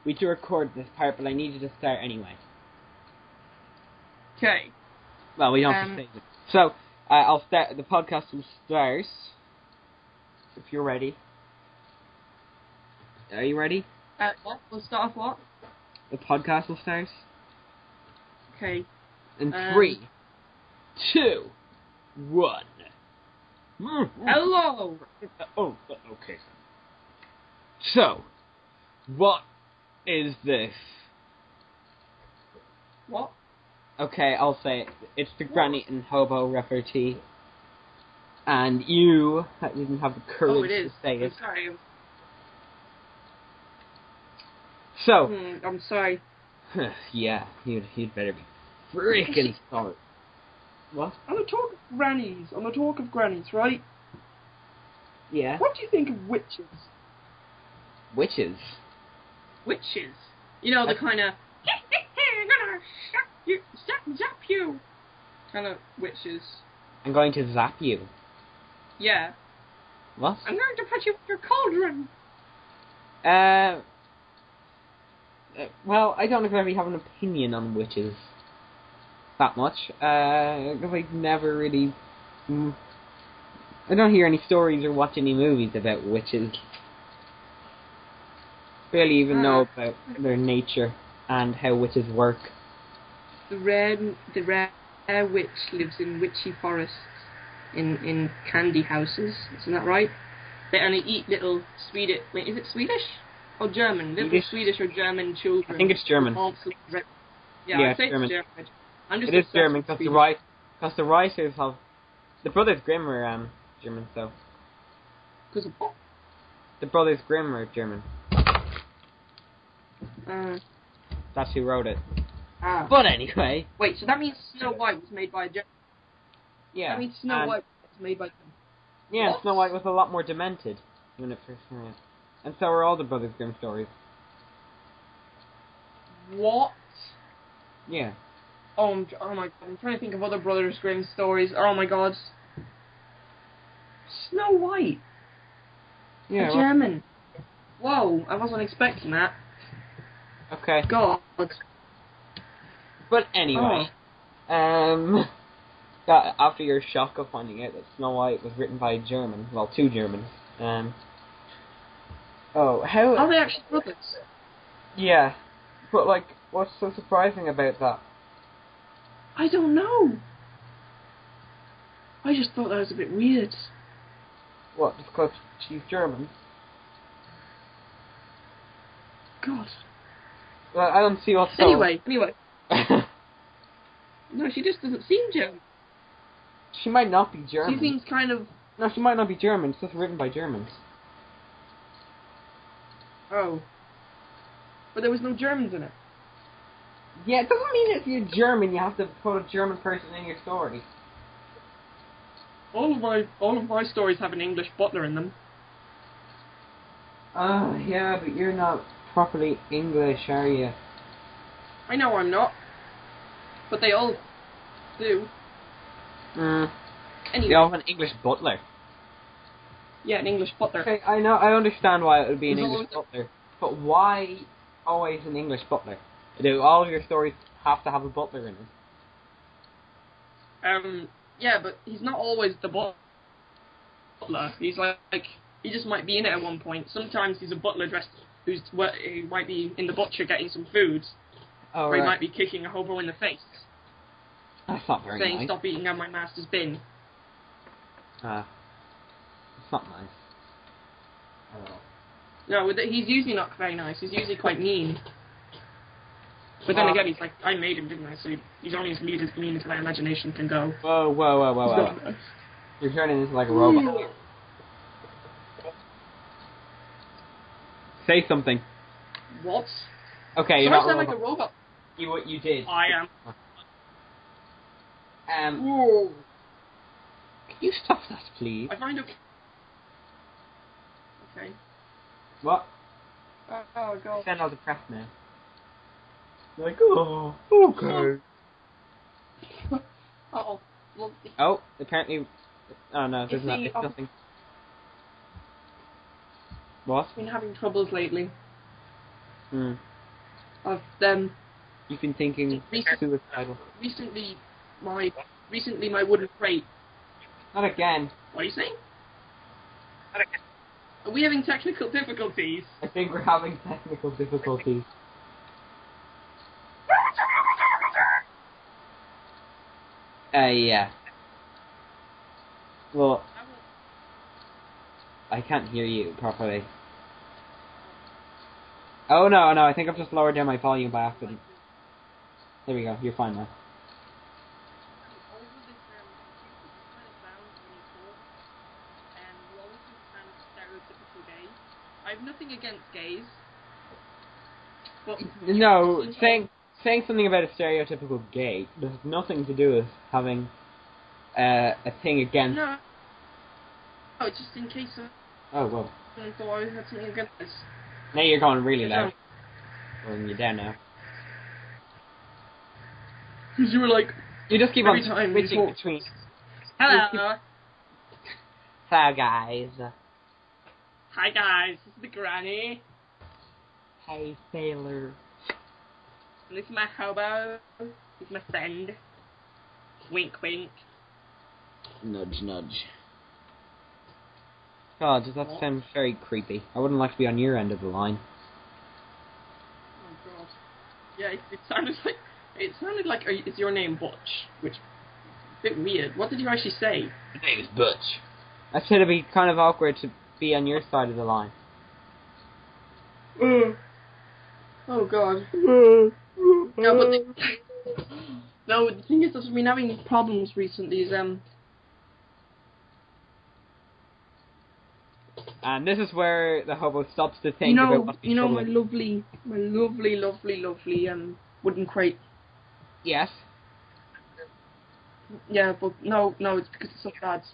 We to record this part, but I need you to start anyway. Okay. Well, we don't have to save it. So, I'll start. The podcast will start. If you're ready. Are you ready? What? We'll start off what? The podcast will start. Okay. In 3, 2, 1. Hello! Okay. So, what is this? What? Okay, I'll say it. It's the Granny and Hobo repartee. And you didn't have the courage to say it. I'm sorry. So. I'm sorry. Yeah, you'd better be freaking sorry. What? On the talk of grannies, right? Yeah. What do you think of witches? Witches? Witches. You know, the kind of... I'm gonna zap you kind of witches. I'm going to zap you. Yeah. What? I'm going to put you in your cauldron. Well, I don't exactly have an opinion on witches that much, because I've never really... I don't hear any stories or watch any movies about witches. Barely even know about their nature and how witches work. The rare witch lives in witchy forests, in candy houses. Isn't that right? They only eat little Swedish... Wait, is it Swedish? Or German? Little Swedish or German children. I think it's German. Yeah, I say German. It's German. I'm just it is German, because the writers of... The Brothers Grimm are German, so... Because of what? The Brothers Grimm are German. That's who wrote it. But anyway... Wait, so that means Snow White was made by a German? Yeah. That means Snow White was made by... Yeah, what? Snow White was a lot more demented when it first came out. And so are all the Brothers Grimm stories. What? Yeah. Oh my god, I'm trying to think of other Brothers Grimm stories. Oh my god. Snow White. Yeah. A German. Whoa, I wasn't expecting that. Okay. God. But anyway, after your shock of finding out that Snow White was written by a German, well, 2 Germans, Are they actually brothers? Yeah. But, like, what's so surprising about that? I don't know. I just thought that was a bit weird. What, just because she's German? God. Well, I don't see what's so... Anyway. No, she just doesn't seem German. She might not be German. She seems kind of... No, she might not be German. It's just written by Germans. Oh. But there was no Germans in it. Yeah, it doesn't mean if you're German you have to put a German person in your story. All of my stories have an English butler in them. Yeah, but you're not properly English, are you? I know I'm not. But they all do. Anyway. You have an English butler. Yeah, an English butler. Okay, I know, I understand why it would be an English butler. But why always an English butler? Do all of your stories have to have a butler in it? Yeah, but he's not always the butler. He's like he just might be in it at one point. Sometimes he's a butler dressed he might be in the butcher getting some food. Oh, or he might be kicking a hobo in the face. That's not very nice. Saying, "Stop eating out my master's bin." It's not nice. No, he's usually not very nice. He's usually quite mean. But then again, he's like, I made him, didn't I? So he's only as mean as my imagination can go. Whoa. You're turning into like a robot. Say something. What? Okay, you're so not I sound like a robot. You did. I am. Whoa. Can you stop that, please? I find it... Okay. What? Oh, God. You sound all depressed now. Like, oh, okay. Uh-oh. Well, oh, apparently... Oh, no, there's nothing. What? I've been having troubles lately. I've You've been thinking suicidal. recently my wooden crate. Not again. What are you saying? Are we having technical difficulties? I think we're having technical difficulties. Yeah. Well, I can't hear you properly. Oh no, I think I've just lowered down my volume by accident. There we go, you're fine now. I have nothing against gays. But No, saying something about a stereotypical gay has nothing to do with having a thing against. No. Oh, just in case Oh well. I thought I had something against this. Now you're going really loud. Well, you're down now. Because you were like, you just keep every on time switching between. hello. Hello, guys. Hi guys, this is the granny. Hey, sailor. And this is my hobo. This is my friend. Wink, wink. Nudge, nudge. God, does that sound very creepy? I wouldn't like to be on your end of the line. Oh god. Yeah, it sounded like is your name Butch? Which a bit weird. What did you actually say? My name is Butch. I said it'd be kind of awkward to be on your side of the line. Oh god. No, but the thing is, I've been having problems recently. And this is where the hobo stops to think about what's my lovely wooden crate. Yes. Yeah, but no, it's because it's so bad.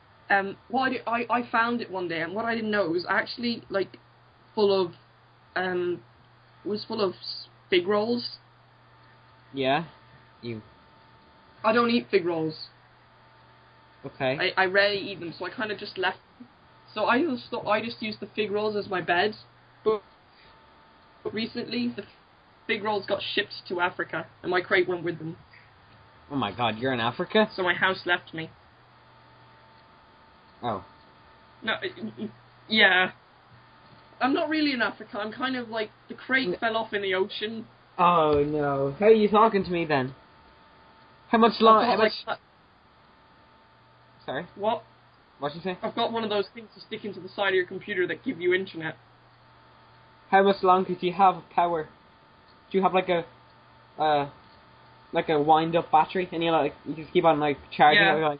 I found it one day, and what I didn't know, it was actually like full of fig rolls. Yeah. I don't eat fig rolls. Okay. I rarely eat them, so I kind of just left. So I just used the fig rolls as my bed. But recently, the fig rolls got shipped to Africa, and my crate went with them. Oh my god, you're in Africa? So my house left me. Oh. No, yeah. I'm not really in Africa. I'm kind of like, the crate fell off in the ocean. Oh no. How are you talking to me then? How much longer? Sorry? What? What'd you say? I've got one of those things to stick into the side of your computer that give you internet. How much longer do you have of power? Do you have like a wind up battery, and you just keep on like charging it? Like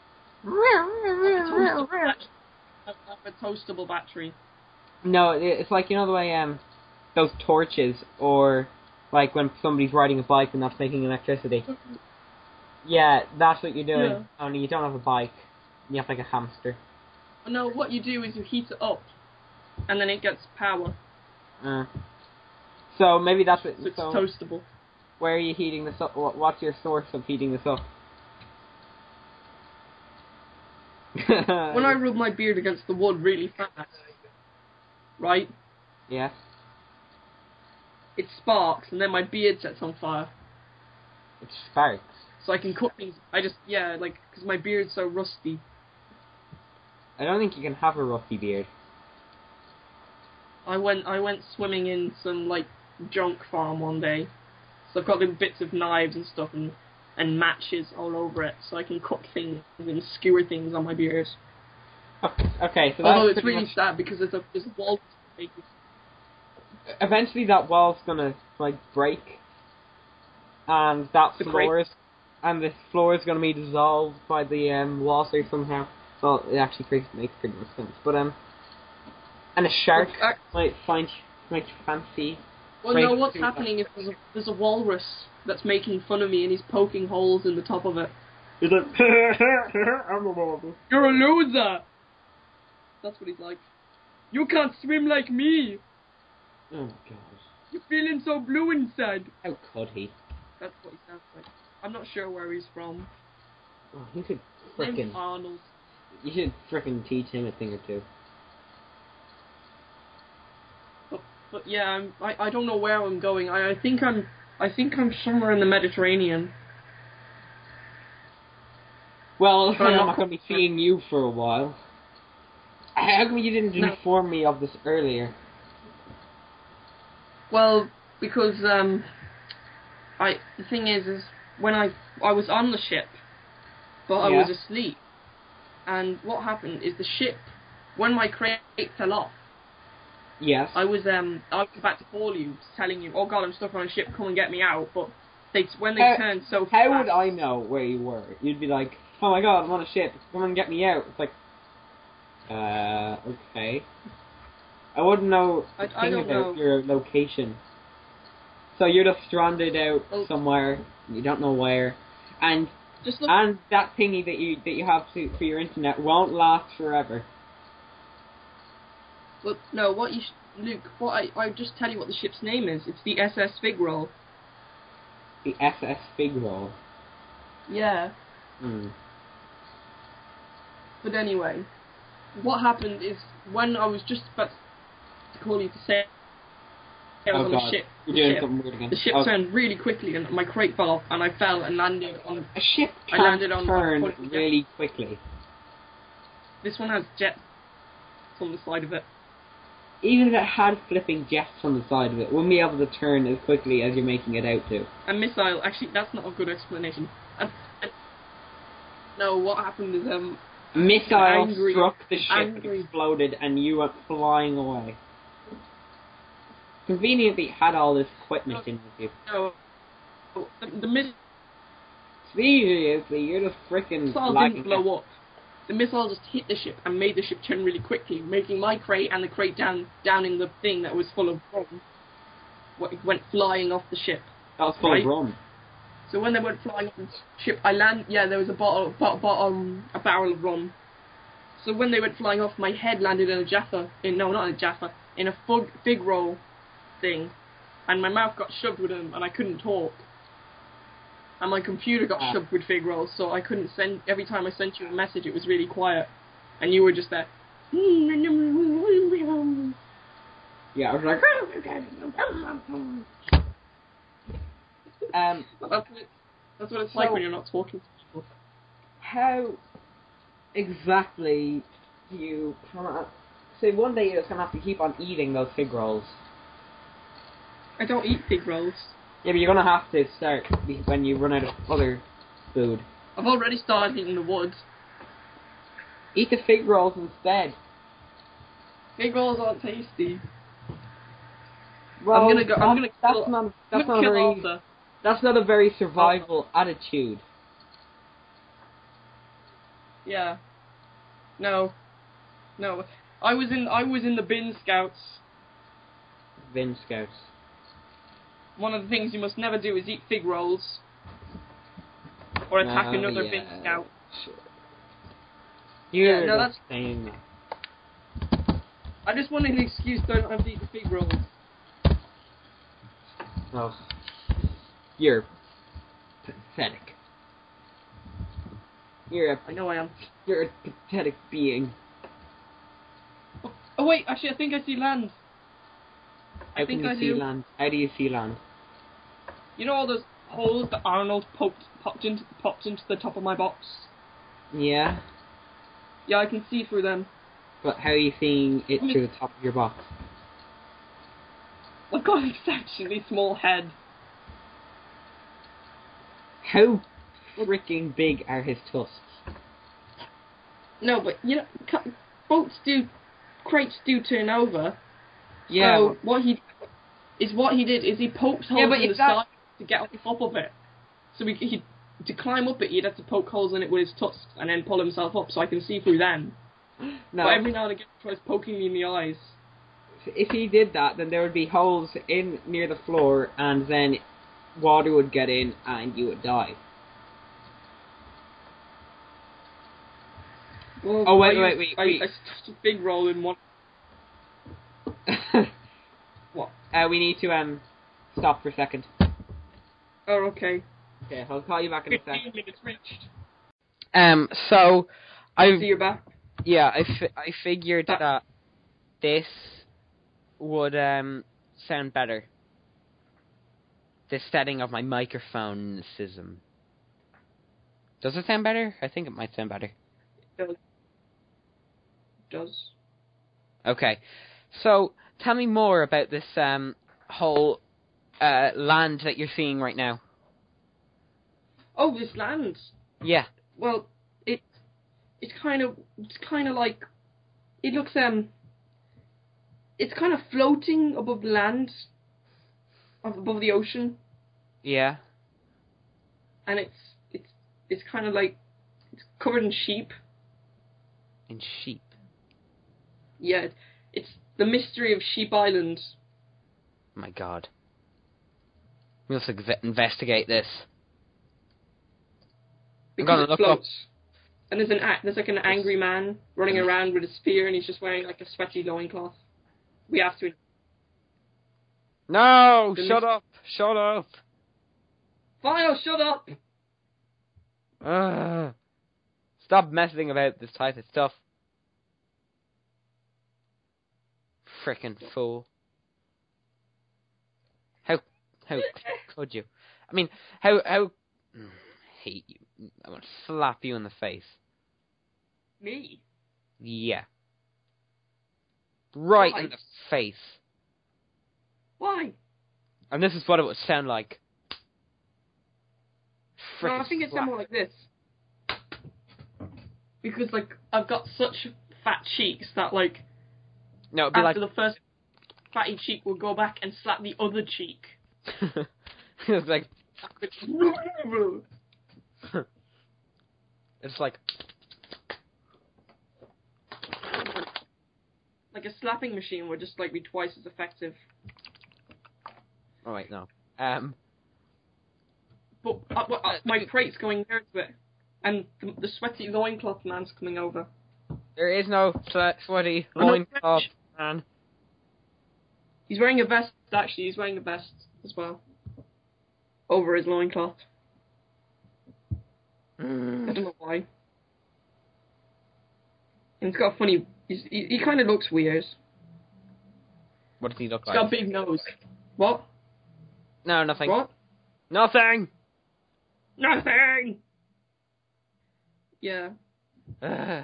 a toastable battery. No, it's like, you know the way those torches, or like when somebody's riding a bike and that's making electricity. Yeah, that's what you're doing. Yeah. Only you don't have a bike. You have like a hamster. No, what you do is you heat it up, and then it gets power. So maybe that's what. So it's so toastable. where are you heating this up? What's your source of heating this up? When I rub my beard against the wood really fast, right? Yes. It sparks, and then my beard sets on fire. It sparks. So I can cook things. Because my beard's so rusty. I don't think you can have a rusty beard. I went swimming in some like junk farm one day, so I've got little bits of knives and stuff and matches all over it, so I can cook things and skewer things on my beard. Okay, so although that's it's really sad because there's a wall. Eventually, that wall's gonna like break, and the floor is gonna be dissolved by the water somehow. Well, it actually makes pretty much sense. But and a shark might fancy. Well, no, what's happening if there's a walrus that's making fun of me and he's poking holes in the top of it. He's like, I'm a walrus. You're a loser! That's what he's like. You can't swim like me! Oh, gosh. You're feeling so blue inside. How could he? That's what he sounds like. I'm not sure where he's from. Oh, you should His name's frickin'... Arnold. You should frickin' teach him a thing or two. But Yeah, I don't know where I'm going. I think I'm somewhere in the Mediterranean. Well, But I'm I'm not going to be seeing you for a while. How come you didn't inform me of this earlier? Well, because the thing is when I was on the ship, but I was asleep, and what happened is the ship, when my crate fell off. Yes. I was about to call you, telling you, oh God, I'm stuck on a ship, come and get me out. But when they turned so fast. How would I know where you were? You'd be like, oh my God, I'm on a ship, come and get me out. It's like, okay. I wouldn't know I don't know your location. So you're just stranded out somewhere, you don't know where, and that thingy that you have for your internet won't last forever. Well, no, Luke, I just tell you what the ship's name is. It's the SS Figueroa. The SS Figueroa? Yeah. But anyway, what happened is, when I was just about to call you to say I was on the ship, something weird again. The ship turned really quickly and my crate fell off and I fell and landed on... A ship can't turn really quickly. This one has jets on the side of it. Even if it had flipping jets on the side of it, wouldn't be able to turn as quickly as you're making it out to. A missile, actually, that's not a good explanation. No, what happened is, a missile struck the ship, exploded, and you went flying away. Conveniently had all this equipment in with you. No, the missile... Seriously, you're just freaking... The missile didn't blow up. The missile just hit the ship and made the ship turn really quickly, making my crate and the crate down in the thing that was full of rum. Went flying off the ship. That was full of rum. So when they went flying off the ship, there was a barrel of rum. So when they went flying off, my head landed in in a fig roll thing, and my mouth got shoved with them, and I couldn't talk. And my computer got shoved with fig rolls, so I couldn't send... Every time I sent you a message, it was really quiet. And you were just there. Yeah, I was like... That's what it's like when you're not talking to people. How exactly do you... So one day you're just going to have to keep on eating those fig rolls. I don't eat fig rolls. Yeah, but you're going to have to start when you run out of other food. I've already started eating the wood. Eat the fig rolls instead. Fig rolls aren't tasty. Well, that's not a very survival attitude. Yeah. No. I was in the bin scouts. Bin scouts. One of the things you must never do is eat fig rolls. Or attack another bin scout. Sure. That's saying that. I just wanted an excuse so I don't have to eat the fig rolls. Oh. You're pathetic. I know I am. You're a pathetic being. Oh wait, actually I think I see land. How do you see land? You know all those holes that Arnold popped into the top of my box? Yeah. Yeah, I can see through them. But how are you seeing it through the top of your box? I've got an exceptionally small head. How freaking big are his tusks? No, but you know, crates do turn over. Yeah. So what he did is he poked holes in the side to get on top of it. So to climb up it, he'd have to poke holes in it with his tusks and then pull himself up, so I can see through them. No. But every now and again, he tries poking me in the eyes. If he did that, then there would be holes in near the floor, and then water would get in, and you would die. Well, wait. I stuffed a big roll in one. What? We need to stop for a second. Oh, okay. Okay, I'll call you back in a second. 15 minutes reached. So I see you're back. Yeah, I figured that this would sound better? This setting of my microphone system. Does it sound better? I think it might sound better. It does. Okay. So, tell me more about this whole land that you're seeing right now. Oh, this land. Yeah. Well, it's kind of like, it looks it's kind of floating above the land, above the ocean. Yeah. And it's kind of like, it's covered in sheep. In sheep. Yeah, it's the mystery of Sheep Island. Oh my god. We must investigate this. Because it floats. And there's like an angry man running around with a spear, and he's just wearing like a sweaty loincloth. We have to. No! Shut up! Shut up! Fine, I'll shut up! Stop messing about this type of stuff. Frickin' fool. How could you? I mean, how I hate you. I want to slap you in the face. Me? Yeah. Right Why? in the face. Why? And this is what it would sound like. No, I think it sounds more like this. Because, like, I've got such fat cheeks that, like, no, it'd be after like the first fatty cheek will go back and slap the other cheek. it's like it's like a slapping machine would just like be twice as effective. oh wait, no. But my crate's going near to it, and the sweaty loincloth man's coming over. There is no sweaty loincloth man. He's wearing a vest, actually. He's wearing a vest as well. Over his loincloth. I don't know why. And he's got a funny... He kind of looks weird. What does he look He's like? got a big nose. What? No, nothing. What? Nothing! Nothing! Yeah. Ugh.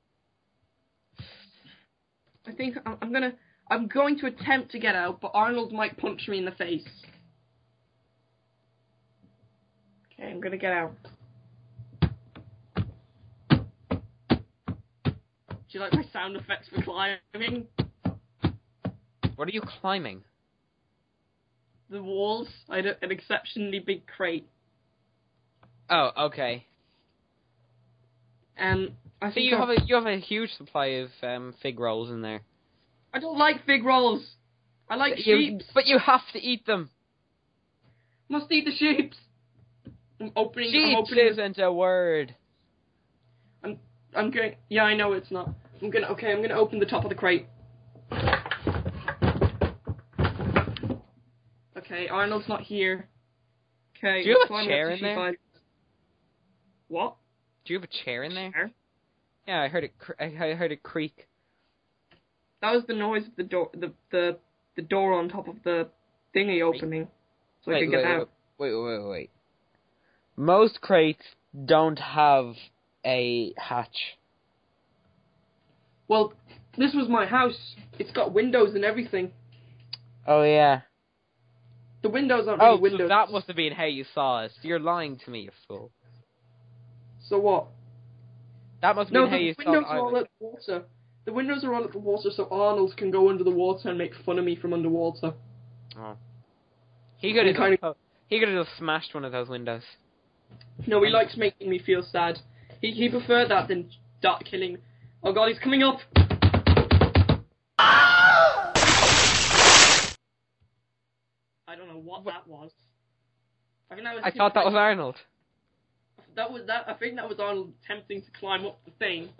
I think I'm going to attempt to get out, but Arnold might punch me in the face. Okay, I'm gonna get out. Do you like my sound effects for climbing? What are you climbing? The walls. I had an exceptionally big crate. Oh, okay. I So think you have a huge supply of fig rolls in there. I don't like fig rolls. I like sheep. But you have to eat them. Must eat the sheep. I'm opening. Sheep isn't a word. I'm going. Yeah, I know it's not. I'm gonna open the top of the crate. Okay, Arnold's not here. Okay. Do you have a chair in there? What? Do you have a chair in there? Chair? Yeah, I heard it. I heard it creak. That was the noise of the door. The door on top of the thingy opening, so I could get out. Wait. Most crates don't have a hatch. Well, this was my house. It's got windows and everything. Oh yeah. The windows aren't really windows. So that must have been how you saw us. You're lying to me, you fool. So what? That must have been how you saw us. No, the windows are all at the water. The windows are all at the water, so Arnold can go under the water and make fun of me from underwater. Oh. He could have just smashed one of those windows. No, he likes making me feel sad. He preferred that than start killing. Oh god, he's coming up! I don't know what that was. I thought that was Arnold. I think that was Arnold attempting to climb up the thing.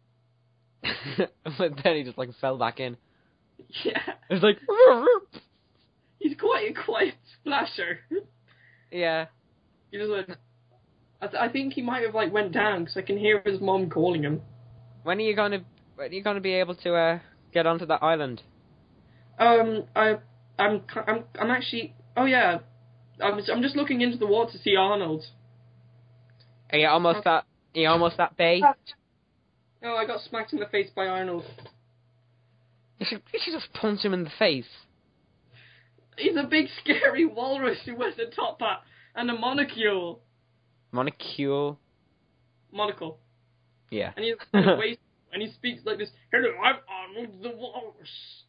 But then he just like fell back in. Yeah. It's like He's quite a quiet splasher. Yeah. He just went. I think he might have like went down because I can hear his mom calling him. When are you gonna be able to get onto that island? I I'm actually. Oh yeah, I'm just looking into the water to see Arnold. Are you almost at? Are you almost at bay? Oh, I got smacked in the face by Arnold. You should just punch him in the face. He's a big scary walrus who wears a top hat and a monocle. Monocle. Monocle. Yeah. And he's kind of wasted, and he speaks like this. Hello, I'm Arnold the walrus.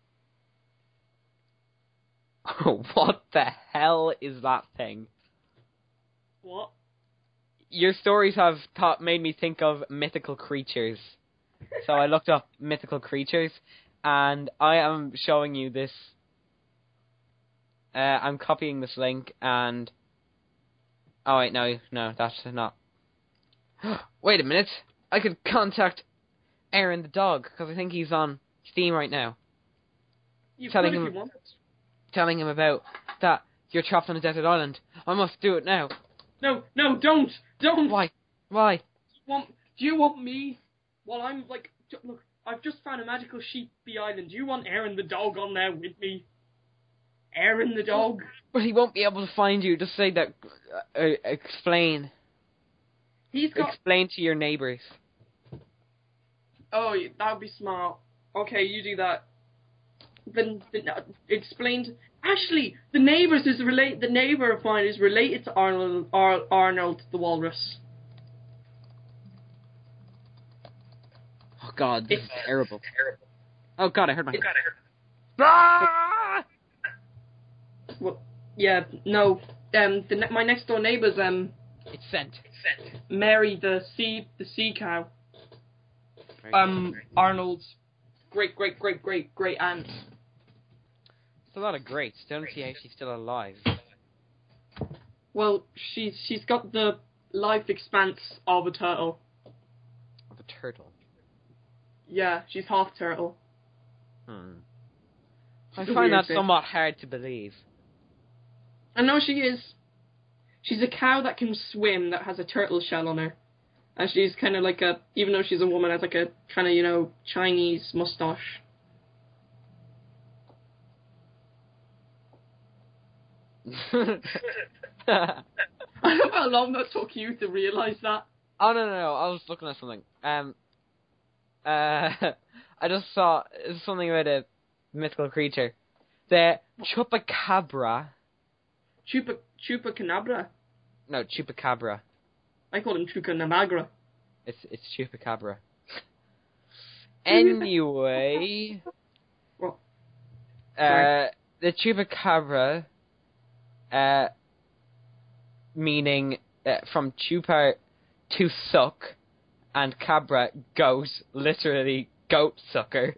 What the hell is that thing? What? Your stories have made me think of mythical creatures. So I looked up mythical creatures, and I am showing you this. I'm copying this link, and... Oh, wait, no, that's not... Wait a minute! I could contact Aaron the dog, because I think he's on Steam right now. You telling could him, if you wanted. Telling him about that you're trapped on a desert island. I must do it now. No, don't! Why? Do you want me? Well, I'm like... Look, I've just found a magical sheepy island. Do you want Aaron the dog on there with me? Aaron the dog? But he won't be able to find you. Just say that... explain. Explain to your neighbours. Oh, that would be smart. Okay, you do that. Then explained. Actually, the neighbour of mine is related to Arnold the walrus. Oh God, this is terrible. Oh God, I heard my. Ah! Well, yeah, no. My next door neighbour's It's sent. Mary the sea cow. Arnold's great aunt. It's a lot of greats. Don't see how she's still alive. Well, she's got the life expanse of a turtle. Of a turtle. Yeah, she's half turtle. I find that somewhat hard to believe. I know she is. She's a cow that can swim that has a turtle shell on her. And she's kind of like even though she's a woman, has like a kind of, Chinese mustache. I don't know how long that took you to realise that. Oh, no, I was looking at something. I just saw something about a mythical creature. The Chupacabra. Chupacabra? No, Chupacabra. I call him Chupacabra. It's Chupacabra. Anyway, What? The Chupacabra, meaning from chupa to suck, and cabra goat, literally goat sucker.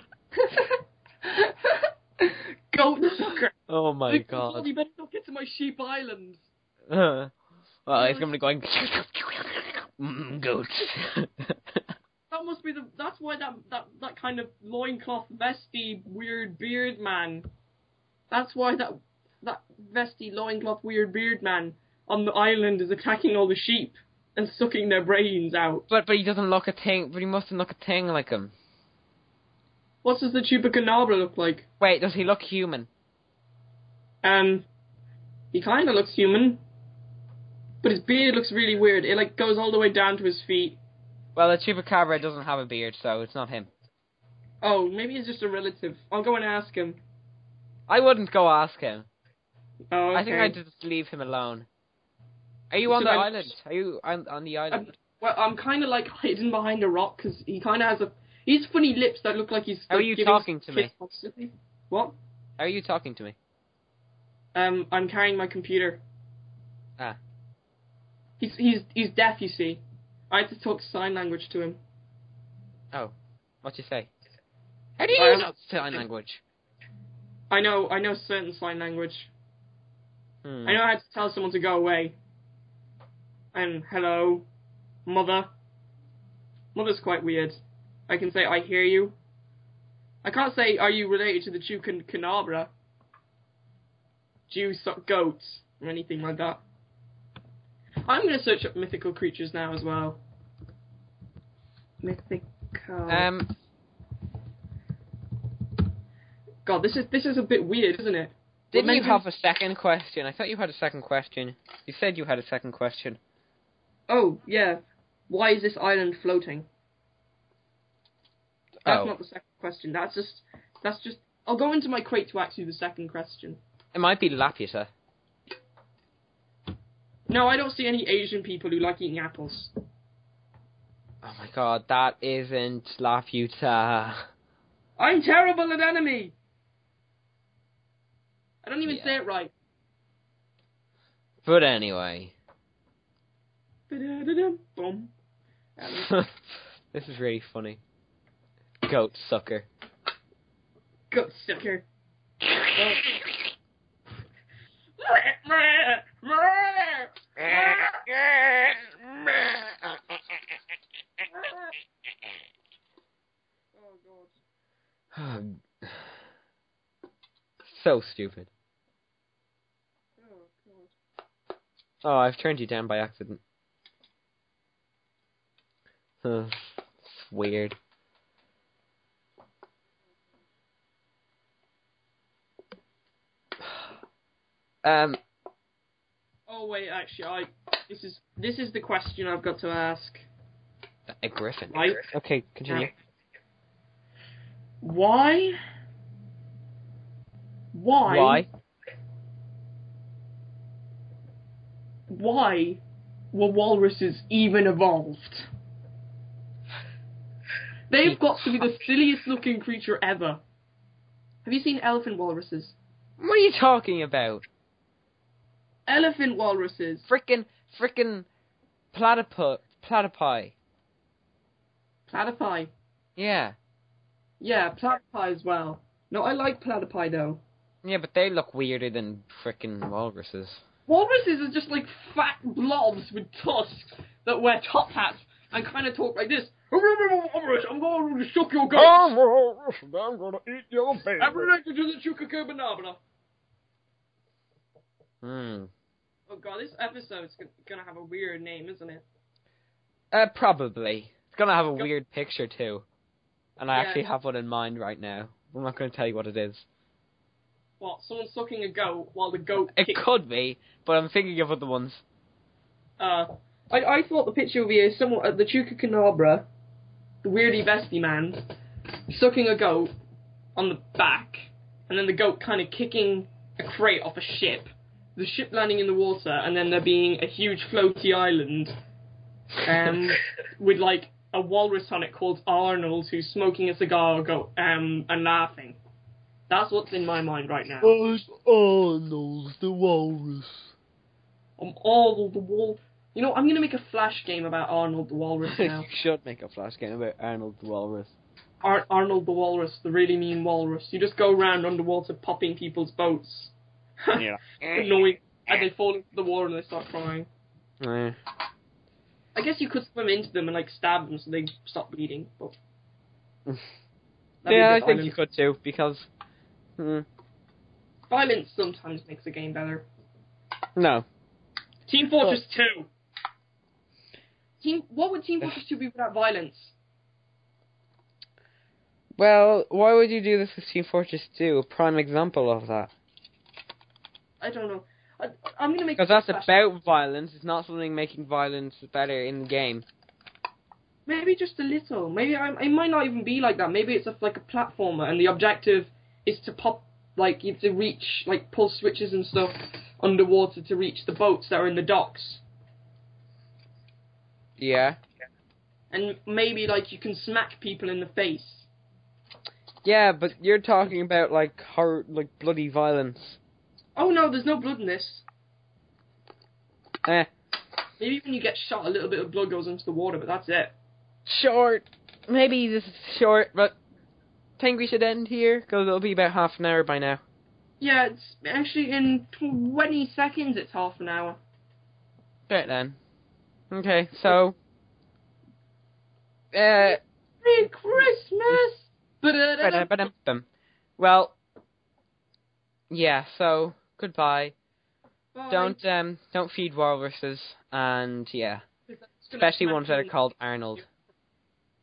Goat sucker. Oh my God! You better not get to my sheep island. Well, he's gonna be going goats. That must be that's why that kind of loincloth vesty weird beard man. That's why that vesty loincloth weird beard man on the island is attacking all the sheep and sucking their brains out. But he doesn't look a thing. But he mustn't look a thing like him. What does the Chupacabra look like? Wait, does he look human? He kind of looks human, but his beard looks really weird. It goes all the way down to his feet. Well, the Chupacabra doesn't have a beard, so it's not him. Oh, maybe he's just a relative. I'll go and ask him. I wouldn't go ask him. Oh, okay. I think I'd just leave him alone. Are you on the island? Are you on the island? Well, I'm kind of hidden behind a rock because he kind of has he's funny lips that look like he's. How are you talking to me? Constantly. What? How are you talking to me? I'm carrying my computer. Ah. He's deaf, you see. I had to talk sign language to him. Oh, what you say? How do you know sign language? I know certain sign language. I know how to tell someone to go away. And hello, mother. Mother's quite weird. I can say I hear you. I can't say are you related to the Chupacabra? Do you suck goats or anything like that? I'm going to search up mythical creatures now as well. Mythical. God, this is a bit weird, isn't it? Didn't you have a second question? I thought you had a second question. You said you had a second question. Oh, yeah. Why is this island floating? That's not the second question. That's just... I'll go into my crate to ask you the second question. It might be Laputa. No, I don't see any Asian people who like eating apples. Oh my god, that isn't Laputa. I'm terrible at enemy! I don't even say it right. But anyway. Boom. This is really funny. Goat sucker. Goat sucker. Oh god. So stupid. Oh god. Oh, I've turned you down by accident. It's weird. Oh wait, actually, this is the question I've got to ask. A griffin. Right? Okay, continue. Why? Why? Why were walruses even evolved? They've got to be the silliest looking creature ever. Have you seen elephant walruses? What are you talking about? Elephant walruses. Frickin' platypi. Platypi. Yeah. Yeah, platypi as well. No, I like platypi though. Yeah, but they look weirder than frickin' walruses. Walruses are just like fat blobs with tusks that wear top hats and kind of talk like this. Walrus, I'm going to suck your guts. I'm gonna eat your baby. I'm related to the Chupacabra. Oh god, this episode's gonna have a weird name, isn't it? Probably. It's gonna have a weird picture too. And I Yeah. actually have one in mind right now. I'm not gonna tell you what it is. What, someone sucking a goat while the goat It kicks... could be, but I'm thinking of other ones. I thought the picture would be someone at the Chupacabra, the weirdy bestie man, sucking a goat on the back, and then the goat kind of kicking a crate off a ship, the ship landing in the water, and then there being a huge floaty island, with like a walrus on it called Arnold who's smoking a cigar and laughing. That's what's in my mind right now. Arnold the walrus. Arnold the Walrus. You know, I'm going to make a Flash game about Arnold the Walrus now. You should make a Flash game about Arnold the walrus. Arnold the Walrus, the really mean walrus. You just go around underwater popping people's boats. Yeah. Annoying. And they fall into the water and they start crying. Yeah. I guess you could swim into them and like stab them so they stop bleeding. But Yeah, I think you could too, because... Violence sometimes makes a game better. No. Team Fortress 2! What would Team Fortress 2 be without violence? Well, why would you do this with Team Fortress 2? A prime example of that. I don't know. I'm going to make... Because that's about violence. It's not something making violence better in the game. Maybe just a little. Maybe it might not even be like that. Maybe it's like a platformer, and the objective is to pop, like, you have to reach, like, pull switches and stuff underwater to reach the boats that are in the docks. Yeah. And maybe, like, you can smack people in the face. Yeah, but you're talking about, like, horror, like, bloody violence. Oh no, there's no blood in this. Eh. Maybe when you get shot, a little bit of blood goes into the water, but that's it. Short. Maybe this is short, but I think we should end here, because it'll be about half an hour by now. Yeah, it's actually in 20 seconds it's half an hour. Right then. Okay, so... Merry Christmas! Ba-da-ba-dum-bum. Well, yeah, so, goodbye. Bye. Don't feed walruses, and yeah. Especially ones that are called Arnold.